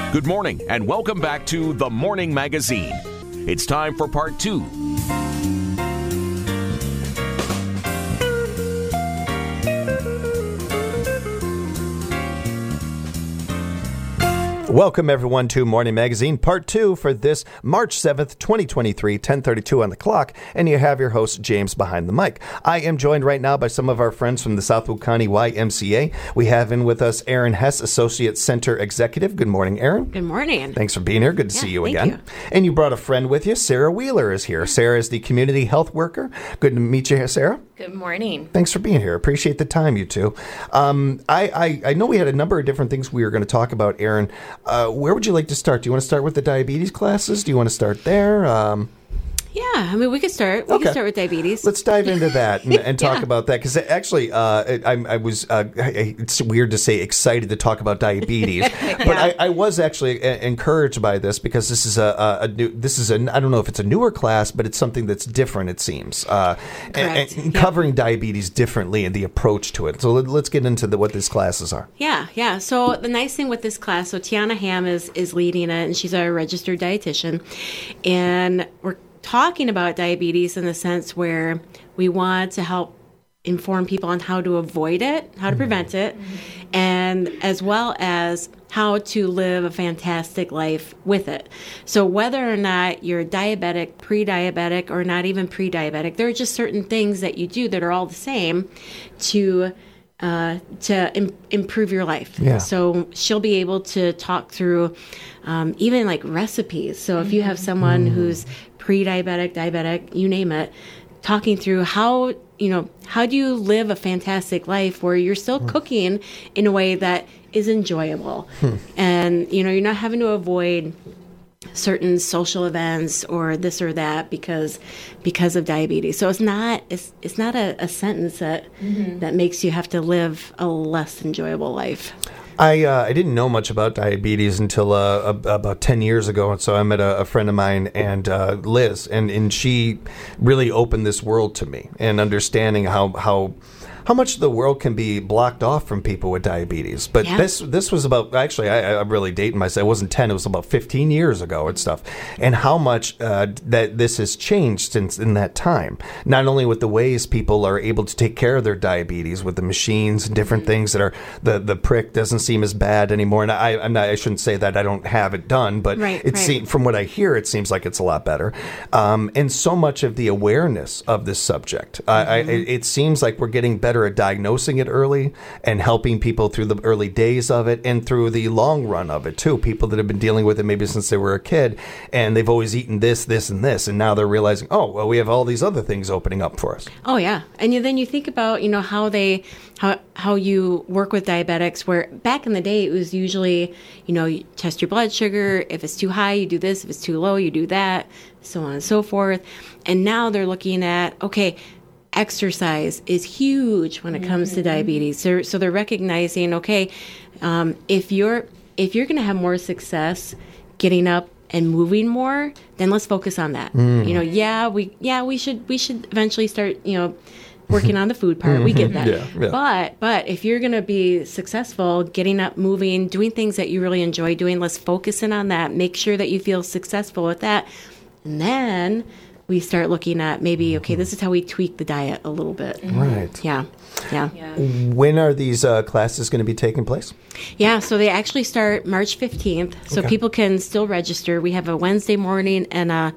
Good morning and welcome back to The Morning Magazine. It's time for part 2. Welcome, everyone, to Morning Magazine, Part 2 for this March 7th, 2023, 10:32 on the clock, and you have your host, James, behind the mic. I am joined right now by some of our friends from the Southwood County YMCA. We have in with us Erin Hess, Associate Center Executive. Good morning, Erin. Good morning. Thanks for being here. Good to see you again. You. And you brought a friend with you. Sarah Wheeler is here. Sarah is the Community Health Worker. Good to meet you, Sarah. Good morning. Thanks for being here. Appreciate the time, you two. I know we had a number of different things we were going to talk about, Erin. Where would you like to start? Do you want to start with the diabetes classes? Do you want to start there? Yeah, I mean, we could start. We can start with diabetes. Let's dive into that and talk about that. Because actually, I was, it's weird to say excited to talk about diabetes, but I was actually encouraged by this because this is a new, I don't know if it's a newer class, but it's something that's different, it seems. And covering diabetes differently and the approach to it. So let's get into what these classes are. Yeah. So the nice thing with this class, so Tiana Ham is leading it, and she's a registered dietitian. And we're talking about diabetes in the sense where we want to help inform people on how to avoid it, how to prevent it, and as well as how to live a fantastic life with it. So whether or not you're diabetic, pre-diabetic, or not even pre-diabetic, there are just certain things that you do that are all the same to improve your life. Yeah. So she'll be able to talk through even like recipes. So if you have someone who's pre-diabetic, diabetic, you name it, talking through how do you live a fantastic life where you're still cooking in a way that is enjoyable. And, you're not having to avoid certain social events or this or that because of diabetes. So it's not a sentence that makes you have to live a less enjoyable life. I didn't know much about diabetes until about 10 years ago. And so I met a friend of mine, and Liz, and she really opened this world to me and understanding how much the world can be blocked off from people with diabetes. But this was about, actually, I'm really dating myself. It wasn't 10, it was about 15 years ago and stuff. And how much that this has changed since in that time. Not only with the ways people are able to take care of their diabetes with the machines and different things that are, the prick doesn't seem as bad anymore. And I shouldn't say that I don't have it done, but from what I hear, it seems like it's a lot better. And so much of the awareness of this subject. It seems like we're getting better at diagnosing it early and helping people through the early days of it and through the long run of it too. People that have been dealing with it maybe since they were a kid, and they've always eaten this, and this, and now they're realizing, oh, well, we have all these other things opening up for us. Oh yeah, and then you think about how you work with diabetics, where back in the day it was usually you test your blood sugar. If it's too high, you do this. If it's too low, you do that, so on and so forth. And now they're looking at, okay, exercise is huge when it comes to diabetes. So they're recognizing, okay, if you're going to have more success getting up and moving more, then let's focus on that. We should eventually start, working on the food part. We get that. Yeah. But if you're going to be successful getting up, moving, doing things that you really enjoy doing, let's focus in on that. Make sure that you feel successful with that. And then we start looking at maybe, okay, this is how we tweak the diet a little bit. Right. Yeah. When are these classes going to be taking place? Yeah, so they actually start March 15th, so people can still register. We have a Wednesday morning and a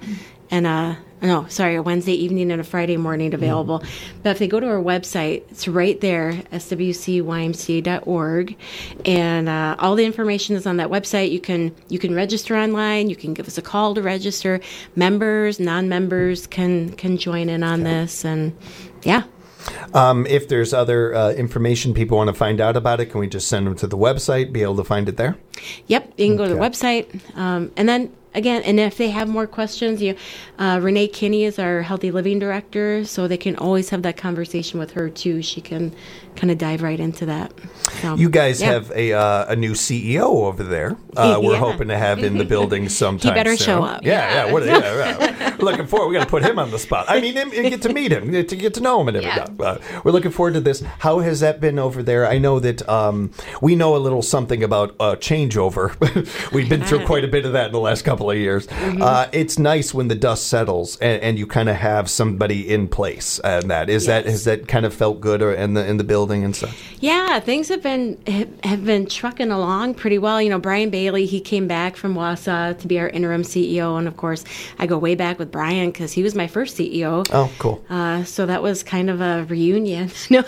Wednesday evening and a Friday morning available. But if they go to our website, it's right there, swcymca.org, and all the information is on that website. You can register online. You can give us a call to register. Members, non-members can join in on this, and yeah. If there's other information people want to find out about it, can we just send them to the website, be able to find it there? Yep, you can go to the website, and then again, and if they have more questions, Renee Kinney is our Healthy Living Director, so they can always have that conversation with her too. She can kind of dive right into that. So, you guys have a new CEO over there. We're hoping to have in the building sometime. He better soon. show up. Yeah. We're looking forward. We got to put him on the spot. I mean, get to meet him, to get to know him, and everything. We're looking forward to this. How has that been over there? I know that we know a little something about change changeover. We've been through quite a bit of that in the last couple of years. It's nice when the dust settles and you kind of have somebody in place. And has that kind of felt good in the building and stuff? Yeah, things have been trucking along pretty well. Brian Bailey, he came back from Wausau to be our interim CEO, and of course, I go way back with Brian because he was my first CEO. Oh, cool. So that was kind of a reunion. No.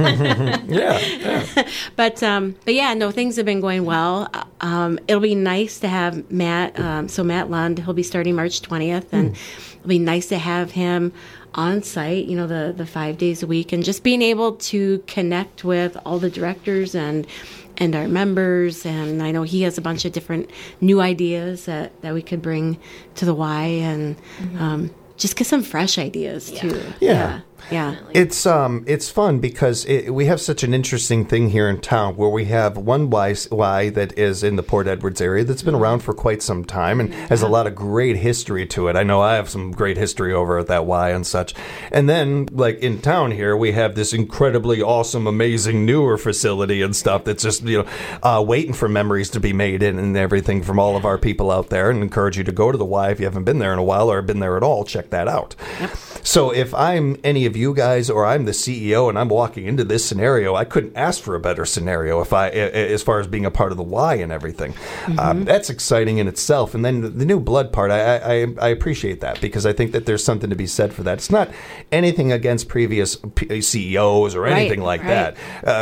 Yeah. But yeah, no, things have been going well. It'll be nice to have Matt. So Matt Lund, he'll be starting March 20th, and it'll be nice to have him on site, the 5 days a week, and just being able to connect with all the directors and our members. And I know he has a bunch of different new ideas that we could bring to the Y, and just get some fresh ideas too. Yeah. Yeah. It's fun because we have such an interesting thing here in town where we have one Y that is in the Port Edwards area that's been around for quite some time and has a lot of great history to it. I know I have some great history over at that Y and such. And then, like in town here, we have this incredibly awesome, amazing, newer facility and stuff that's just waiting for memories to be made and everything from all of our people out there. And encourage you to go to the Y if you haven't been there in a while or been there at all. Check that out. Yep. So if I'm any of you guys or I'm the CEO and I'm walking into this scenario, I couldn't ask for a better scenario as far as being a part of the Y and everything. That's exciting in itself. And then the new blood part, I appreciate that because I think that there's something to be said for that. It's not anything against previous CEOs or anything like that.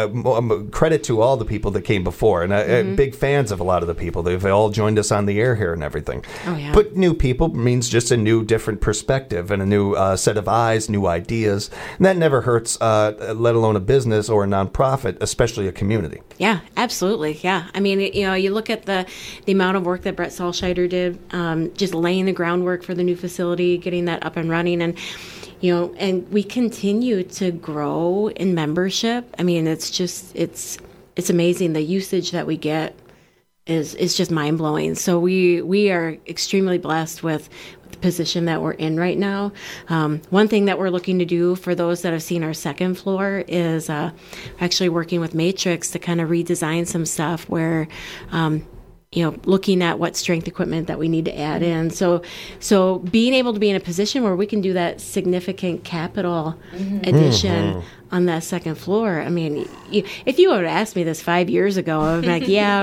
Credit to all the people that came before, and big fans of a lot of the people. They've all joined us on the air here and everything. Oh, yeah. But new people means just a new, different perspective and a new set of eyes, new ideas. And that never hurts, let alone a business or a nonprofit, especially a community. Yeah, absolutely. Yeah. I mean, you look at the amount of work that Brett Solscheider did, just laying the groundwork for the new facility, getting that up and running. And, and we continue to grow in membership. I mean, it's amazing. The usage that we get is just mind blowing. So we are extremely blessed with the position that we're in right now. One thing that we're looking to do for those that have seen our second floor is actually working with Matrix to kind of redesign some stuff where looking at what strength equipment that we need to add in. So being able to be in a position where we can do that significant capital addition on that second floor. I mean, if you would have asked me this 5 years ago, I would be like, yeah,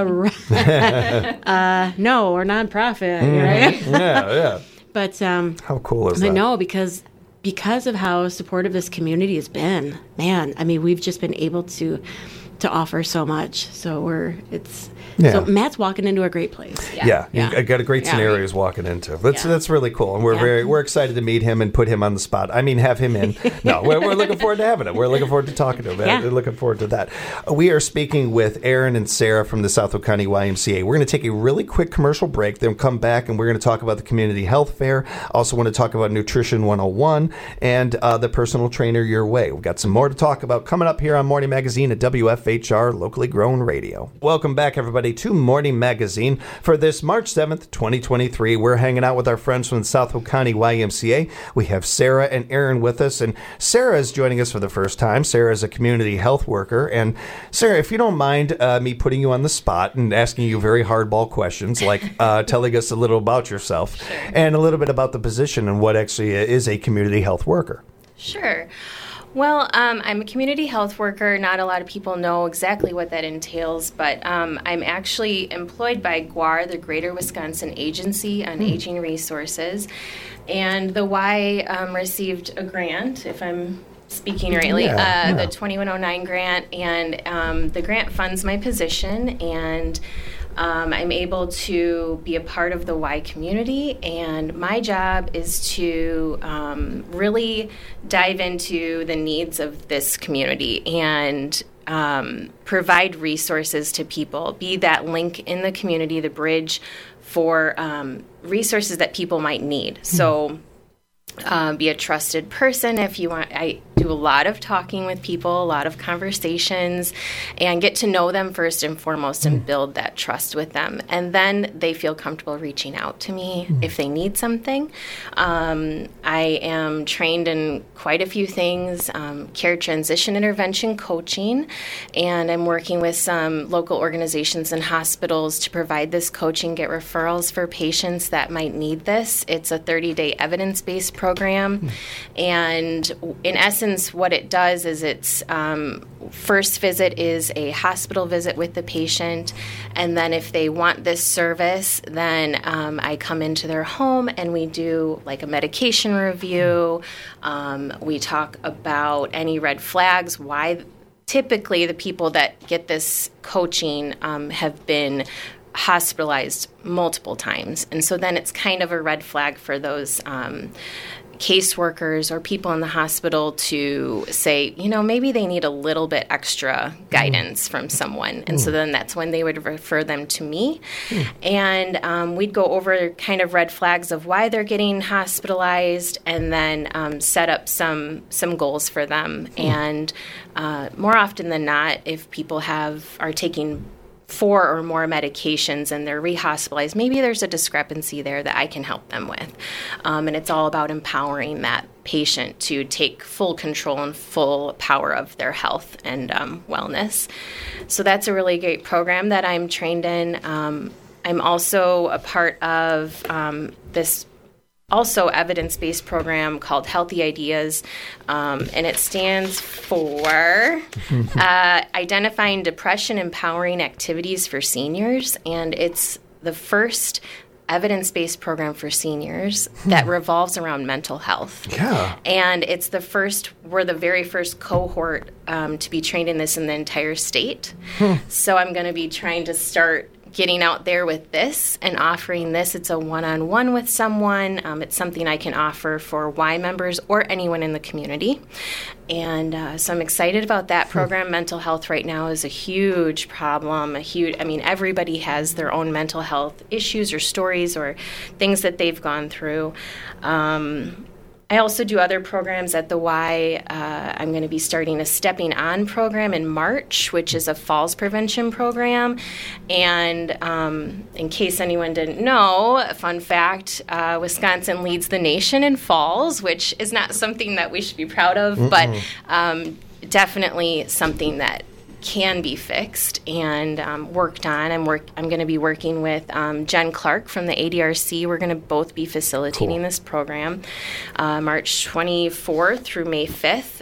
no, we're nonprofit, right? Yeah. But how cool is that? I know because of how supportive this community has been, man. I mean, we've just been able to offer so much. So so Matt's walking into a great place. Yeah. I got a great scenario he's walking into. That's really cool, and we're excited to meet him and put him on the spot. I mean, have him in. No, we're looking forward to having him. We're looking forward to talking to him. We're looking forward to that. We are speaking with Aaron and Sarah from the Southwick County YMCA. We're going to take a really quick commercial break, then come back, and we're going to talk about the community health fair. Also want to talk about Nutrition 101 and the personal trainer your way. We've got some more to talk about coming up here on Morning Magazine at WFHR, locally grown radio. Welcome back, everybody, to Morning Magazine for this March 7th, 2023. We're hanging out with our friends from the Southwick County YMCA. We have Sarah and Aaron with us, and Sarah is joining us for the first time. Sarah is a community health worker, and Sarah, if you don't mind me putting you on the spot and asking you very hardball questions, like telling us a little about yourself and a little bit about the position and what actually is a community health worker. Sure. Well, I'm a community health worker. Not a lot of people know exactly what that entails, but I'm actually employed by GWAR, the Greater Wisconsin Agency on Aging Resources, and the Y received a grant, if I'm speaking rightly, the 2109 grant, and the grant funds my position, and I'm able to be a part of the Y community, and my job is to really dive into the needs of this community and provide resources to people, be that link in the community, the bridge for resources that people might need. So be a trusted person if you want. I do do a lot of talking with people, a lot of conversations, and get to know them first and foremost and build that trust with them. And then they feel comfortable reaching out to me if they need something. I am trained in quite a few things, care transition intervention coaching, and I'm working with some local organizations and hospitals to provide this coaching, get referrals for patients that might need this. It's a 30-day evidence-based program, and in essence, what it does is it's first visit is a hospital visit with the patient, and then if they want this service, then I come into their home and we do like a medication review. We talk about any red flags, why typically the people that get this coaching have been hospitalized multiple times. And so then it's kind of a red flag for those caseworkers or people in the hospital to say, maybe they need a little bit extra guidance from someone. And so then that's when they would refer them to me. And we'd go over kind of red flags of why they're getting hospitalized and then set up some goals for them. And more often than not, if people are taking 4 or more medications and they're rehospitalized, maybe there's a discrepancy there that I can help them with. And it's all about empowering that patient to take full control and full power of their health and wellness. So that's a really great program that I'm trained in. I'm also a part of this also evidence-based program called Healthy Ideas, and it stands for Identifying Depression Empowering Activities for Seniors, and it's the first evidence-based program for seniors that revolves around mental health. Yeah. And it's we're the very first cohort to be trained in this in the entire state. So I'm going to be trying to start getting out there with this and offering this. It's a one-on-one with someone. It's something I can offer for Y members or anyone in the community. And so I'm excited about that program. Mental health right now is a huge problem. Everybody has their own mental health issues or stories or things that they've gone through. I also do other programs at the Y. I'm going to be starting a Stepping On program in March, which is a falls prevention program. And in case anyone didn't know, fun fact, Wisconsin leads the nation in falls, which is not something that we should be proud of, but definitely something that can be fixed and worked on. I'm going to be working with Jen Clark from the ADRC. We're going to both be facilitating this program March 24th through May 5th,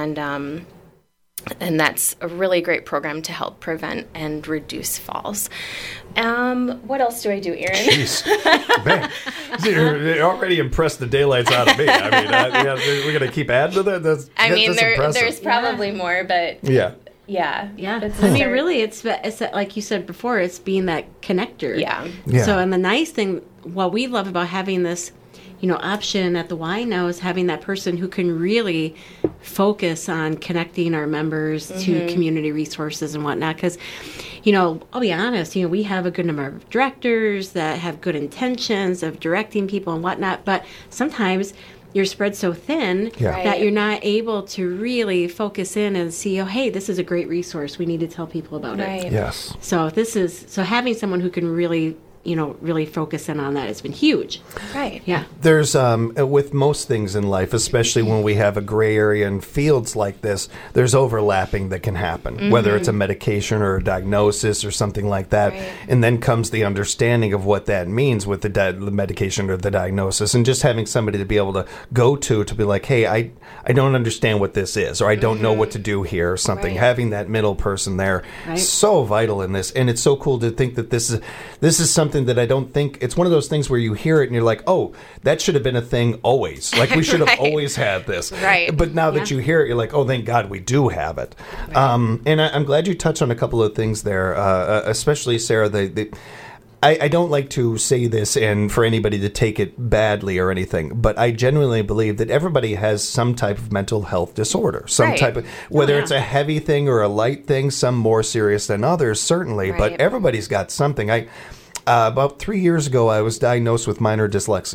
and that's a really great program to help prevent and reduce falls. What else do I do, Aaron? Jeez. Man, you already impressed the daylights out of me. We're going to keep adding to that? That's impressive. There's probably more, but... Yeah. Yeah. Really, it's like you said before, it's being that connector. Yeah. So, and the nice thing, what we love about having this, option at the Y now is having that person who can really focus on connecting our members to community resources and whatnot. Because, I'll be honest, we have a good number of directors that have good intentions of directing people and whatnot, but sometimes you're spread so thin that you're not able to really focus in and see, hey, this is a great resource. We need to tell people about it. Yes. So having someone who can really, really focus in on that has been huge. Right. Yeah. There's, with most things in life, especially when we have a gray area in fields like this, there's overlapping that can happen, whether it's a medication or a diagnosis or something like that. Right. And then comes the understanding of what that means with the medication or the diagnosis, and just having somebody to be able to go to be like, hey, I don't understand what this is, or I don't know what to do here or something. Right. Having that middle person there, so vital in this. And it's so cool to think that this is something that I don't think, it's one of those things where you hear it and you're like, oh, that should have been a thing always. Like, we should have always had this. Right. But now that you hear it, you're like, oh, thank God we do have it. Right. And I'm glad you touched on a couple of things there, especially, Sarah, I don't like to say this and for anybody to take it badly or anything, but I genuinely believe that everybody has some type of mental health disorder, type of, whether it's a heavy thing or a light thing, some more serious than others, certainly, but everybody's got something. About 3 years ago, I was diagnosed with minor dyslexia.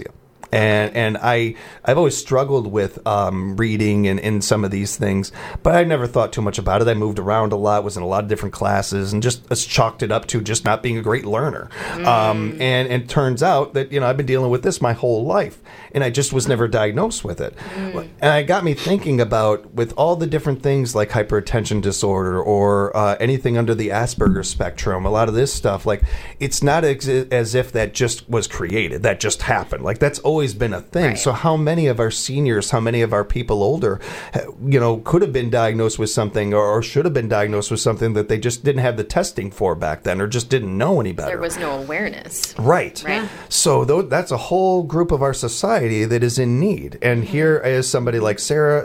And I've always struggled with reading and some of these things, but I never thought too much about it. I moved around a lot, was in a lot of different classes, and just chalked it up to just not being a great learner. And it turns out that, I've been dealing with this my whole life, and I just was never diagnosed with it. And it got me thinking about, with all the different things like hyperattention disorder or anything under the Asperger's spectrum, a lot of this stuff, like, it's not as if that just was created, that just happened. Like, that's always been a thing. Right. So how many of our seniors, how many of our people older, could have been diagnosed with something or should have been diagnosed with something that they just didn't have the testing for back then, or just didn't know any better. There was no awareness. Right. Right. So that's a whole group of our society that is in need. And here is somebody like Sarah,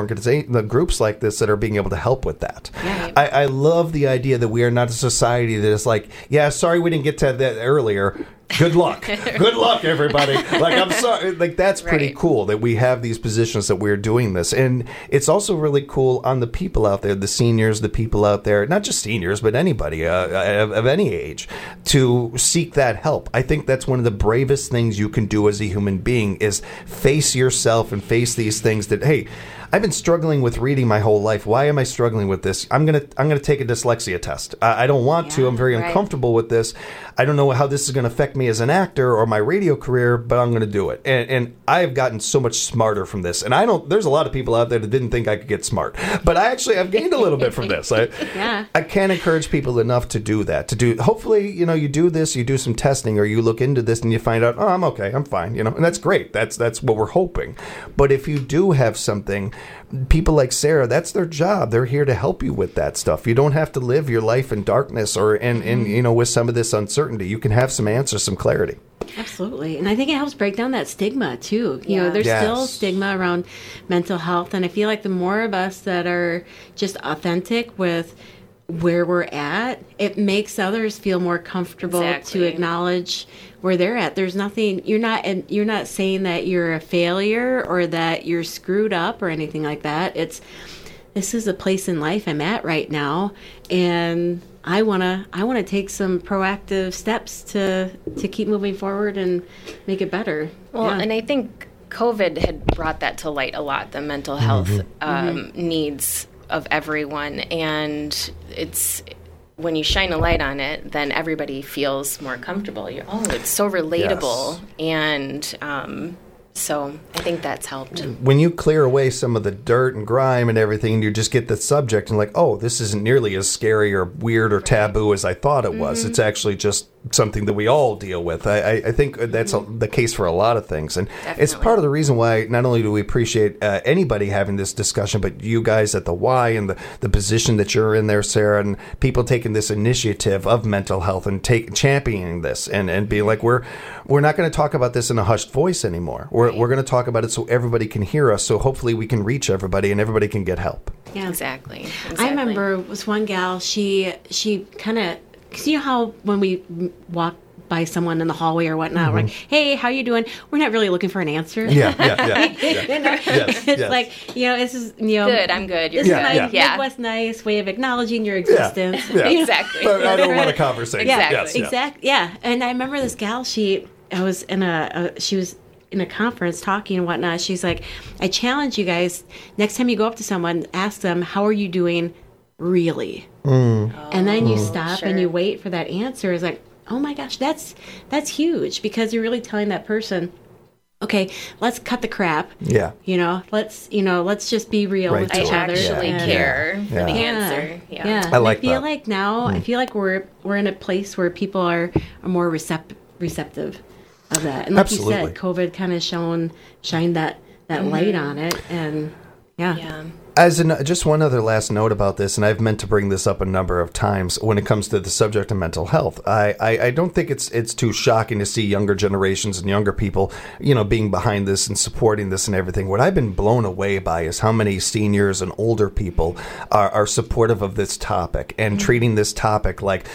the groups like this that are being able to help with that. Right. I love the idea that we are not a society that is like, yeah, sorry we didn't get to that earlier. Good luck. Good luck, everybody. Like, I'm sorry. Like, that's pretty cool that we have these positions that we're doing this. And it's also really cool on the people out there, the seniors, the people out there, not just seniors, but anybody of any age, to seek that help. I think that's one of the bravest things you can do as a human being, is face yourself and face these things that, hey, I've been struggling with reading my whole life. Why am I struggling with this? I'm gonna take a dyslexia test. I don't want to. I'm very uncomfortable with this. I don't know how this is going to affect me as an actor or my radio career, but I'm going to do it. And I have gotten so much smarter from this. And there's a lot of people out there that didn't think I could get smart, but I've gained a little bit from this. I can't encourage people enough to do that. Hopefully, you do this, you do some testing, or you look into this and you find out, oh, I'm okay, I'm fine, and that's great. That's what we're hoping. But if you do have something, people like Sarah, that's their job. They're here to help you with that stuff. You don't have to live your life in darkness or with some of this uncertainty. You can have some answers, some clarity. Absolutely. And I think it helps break down that stigma too. There's still stigma around mental health, and I feel like the more of us that are just authentic with where we're at, it makes others feel more comfortable to acknowledge where they're at. There's nothing, you're not saying that you're a failure or that you're screwed up or anything like that. This is a place in life I'm at right now, and I wanna take some proactive steps to keep moving forward and make it better. Well, and I think COVID had brought that to light a lot, the mental health needs of everyone, and it's when you shine a light on it, then everybody feels more comfortable. It's so relatable, and so I think that's helped. When you clear away some of the dirt and grime and everything, and you just get the subject and like, oh, this isn't nearly as scary or weird or taboo as I thought it was. It's actually just something that we all deal with. I think that's the case for a lot of things. And it's part of the reason why not only do we appreciate anybody having this discussion, but you guys at the Y and the position that you're in there, Sarah, and people taking this initiative of mental health and championing this and being like, we're not going to talk about this in a hushed voice anymore. We're going to talk about it so everybody can hear us, so hopefully we can reach everybody and everybody can get help. Yeah, exactly. I remember was one gal, she kind of, because you know how when we walk by someone in the hallway or whatnot, we're like, hey, how you doing? We're not really looking for an answer. Yeah. It's like, this is, good, I'm good. This is my Midwest nice way of acknowledging your existence. Yeah. Exactly. But I don't want a conversation. Exactly. Yeah. And I remember this gal, she was in a conference talking and whatnot. She's like, I challenge you guys, next time you go up to someone, ask them, how are you doing really? And then you stop and you wait for that answer. It's like, oh my gosh, that's huge, because you're really telling that person, okay, let's cut the crap. Yeah. Let's just be real with each other. Actually care for the answer. Yeah. I feel like now, I feel like we're in a place where people are more receptive of that. And like you said, COVID kind of shined that light on it, and yeah. Just one other last note about this, and I've meant to bring this up a number of times when it comes to the subject of mental health. I don't think it's too shocking to see younger generations and younger people, being behind this and supporting this and everything. What I've been blown away by is how many seniors and older people are supportive of this topic and treating this topic like,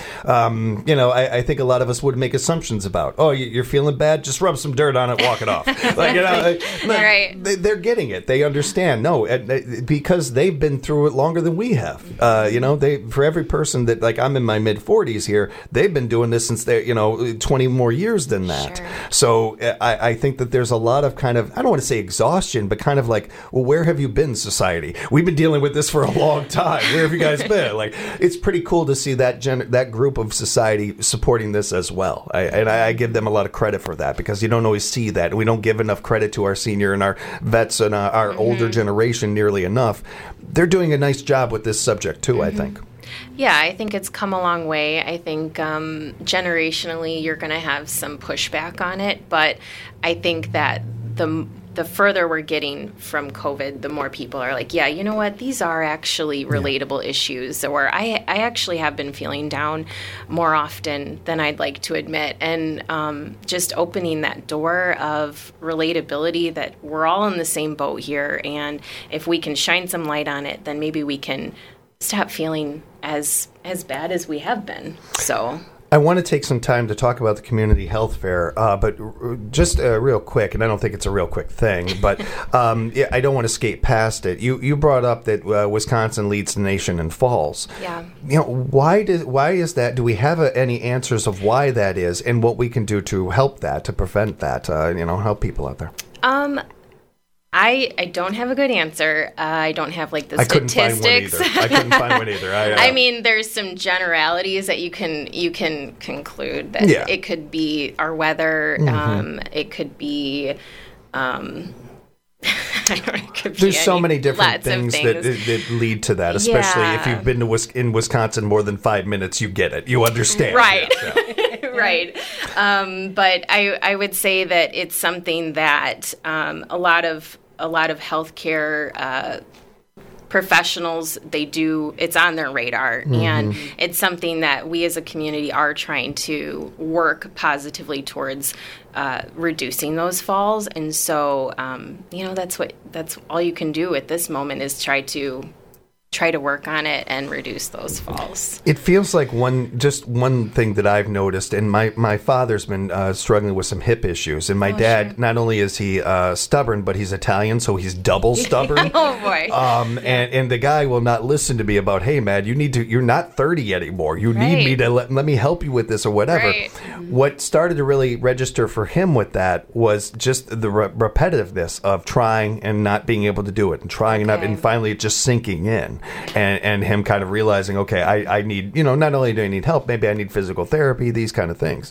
I think a lot of us would make assumptions about, oh, you're feeling bad? Just rub some dirt on it, walk it off. Right. They're getting it. They understand. No, because because they've been through it longer than we have. For every person that, like, I'm in my mid 40s here, they've been doing this since they're 20 more years than that. Sure. So I think that there's a lot of kind of, I don't want to say exhaustion, but kind of like, well, where have you been, society? We've been dealing with this for a long time. Where have you guys been? Like, it's pretty cool to see that group of society supporting this as well. I give them a lot of credit for that, because you don't always see that. We don't give enough credit to our senior and our vets and our older generation nearly enough. They're doing a nice job with this subject too, I think. Yeah, I think it's come a long way. I think generationally you're going to have some pushback on it, but I think that the further we're getting from COVID, the more people are like, yeah, you know what? These are actually relatable issues. Or I actually have been feeling down more often than I'd like to admit. And just opening that door of relatability, that we're all in the same boat here. And if we can shine some light on it, then maybe we can stop feeling as bad as we have been. So I want to take some time to talk about the community health fair, but just real quick, and I don't think it's a real quick thing, but I don't want to skate past it. You brought up that Wisconsin leads the nation in falls. Yeah. Why is that? Do we have any answers of why that is, and what we can do to help that, to prevent that, help people out there? I don't have a good answer. I don't have the statistics. I couldn't find one either. I mean, there's some generalities that you can conclude that it could be our weather. It could be. There's so many different things that lead to that, especially if you've been in Wisconsin more than 5 minutes. You get it. You understand. Right. Yeah. Right. But I would say that it's something that a lot of healthcare professionals, it's on their radar, and it's something that we as a community are trying to work positively towards reducing those falls. And so, that's all you can do at this moment is try to work on it and reduce those falls. It feels like one thing that I've noticed, and my father's been struggling with some hip issues, and my dad, not only is he stubborn, but he's Italian, so he's double stubborn. Oh boy! And the guy will not listen to me about, hey man, you're not 30 anymore. You need me to let me help you with this or whatever. Right. What started to really register for him with that was just the repetitiveness of trying and not being able to do it, and trying and finally it just sinking in. And him kind of realizing, okay, I need, not only do I need help, maybe I need physical therapy, these kind of things.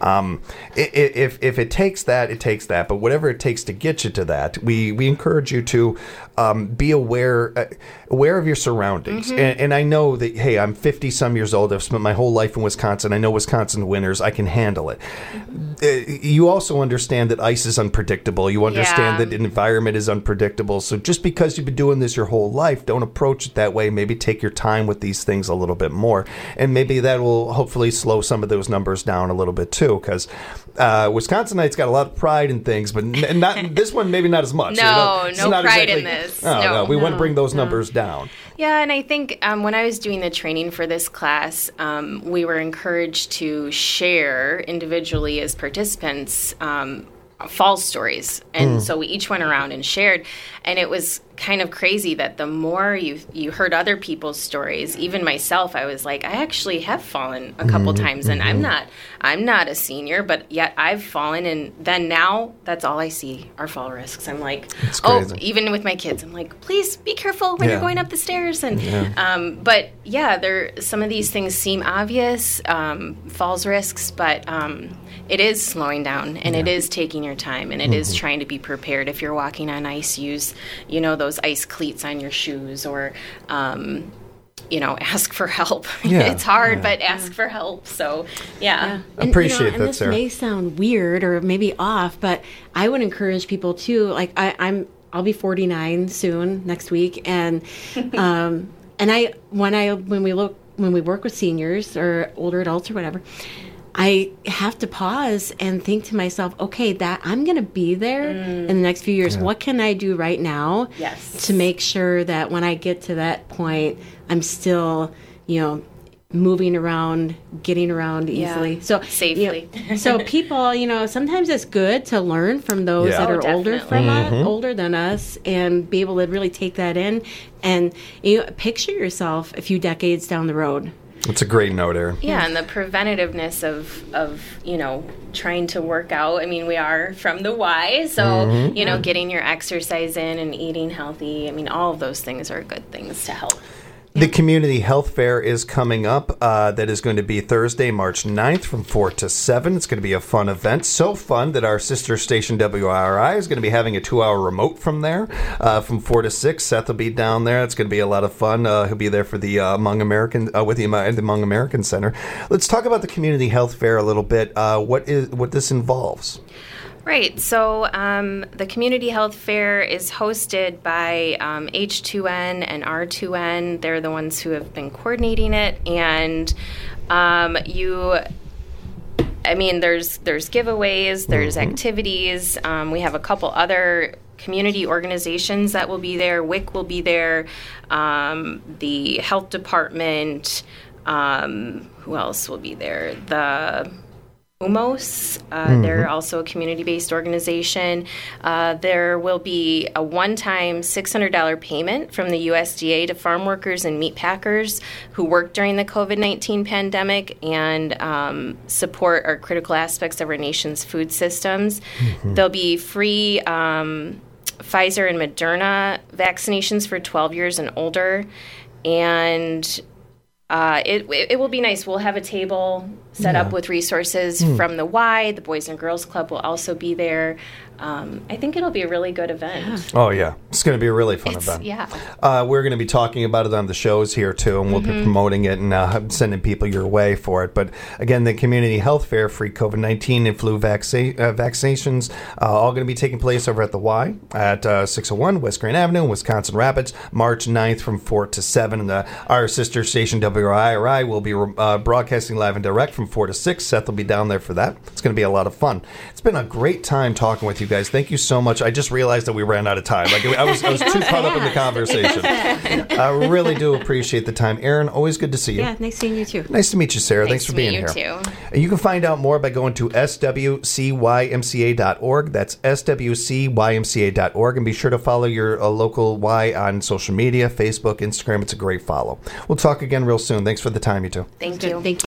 If it takes that, it takes that. But whatever it takes to get you to that, we encourage you to be aware of your surroundings. And I know that, hey, I'm 50-some years old. I've spent my whole life in Wisconsin. I know Wisconsin winters. I can handle it. You also understand that ice is unpredictable. You understand that the environment is unpredictable. So just because you've been doing this your whole life, don't approach it that way. Maybe take your time with these things a little bit more. And maybe that will hopefully slow some of those numbers down a little bit too, because Wisconsinites got a lot of pride in things, but not this one, maybe not as much. No pride in this. We want to bring those numbers down. Yeah, and I think when I was doing the training for this class, we were encouraged to share individually as participants fall stories. And so we each went around and shared. And it was kind of crazy that the more you heard other people's stories, even myself, I was like, I actually have fallen a couple times, and I'm not a senior, but yet I've fallen, and then now that's all I see are fall risks. I'm like, even with my kids, I'm like, please be careful when you're going up the stairs. And but some of these things seem obvious, falls risks, but it is slowing down, and it is taking your time, and it is trying to be prepared. If you're walking on ice, use those ice cleats on your shoes, or ask for help. It's hard, but ask for help. So appreciate that, and this Sarah. may sound weird or maybe off, but I would encourage people too. Like I'll be 49 soon next week, and when we work with seniors or older adults or whatever, I have to pause and think to myself, okay, that I'm going to be there in the next few years. What can I do right now to make sure that when I get to that point, I'm still, moving around, getting around easily. So safely. So people, sometimes it's good to learn from those that are older than us, and be able to really take that in, and picture yourself a few decades down the road. That's a great note, Erin. Yeah, and the preventativeness of trying to work out. I mean, we are from the Y, so getting your exercise in and eating healthy. I mean, all of those things are good things to help. The Community Health Fair is coming up. That is going to be Thursday, March 9th from 4 to 7. It's going to be a fun event. So fun that our sister station WRI is going to be having a 2-hour remote from there from 4 to 6. Seth will be down there. It's going to be a lot of fun. He'll be there for the Among American with the Among American Center. Let's talk about the Community Health Fair a little bit. What this involves. Right. So the Community Health Fair is hosted by H2N and R2N. They're the ones who have been coordinating it. And there's giveaways, there's activities. We have a couple other community organizations that will be there. WIC will be there. The health department. Who else will be there? The UMOS, they're also a community-based organization. There will be a one-time $600 payment from the USDA to farm workers and meat packers who worked during the COVID-19 pandemic and support our critical aspects of our nation's food systems. There'll be free Pfizer and Moderna vaccinations for 12 years and older. And it will be nice. We'll have a table set up with resources from the Y. The Boys and Girls Club will also be there. I think it'll be a really good event. Oh, yeah. It's going to be a really fun event. Yeah. We're going to be talking about it on the shows here, too, and we'll be promoting it and sending people your way for it. But, again, the Community Health Fair, free COVID-19 and flu vaccinations, all going to be taking place over at the Y at 601 West Grand Avenue in Wisconsin Rapids, March 9th from 4 to 7. And our sister station, WIRI, will be broadcasting live and direct from 4 to 6. Seth will be down there for that. It's going to be a lot of fun. It's been a great time talking with you guys. Thank you so much. I just realized that we ran out of time. I was too caught up in the conversation. I really do appreciate the time. Erin, always good to see you. Yeah, nice seeing you too. Nice to meet you, Sarah. Thanks for being here. Too. You can find out more by going to swcymca.org. That's swcymca.org. And be sure to follow your local Y on social media, Facebook, Instagram. It's a great follow. We'll talk again real soon. Thanks for the time, you two. Thank you. Thank you.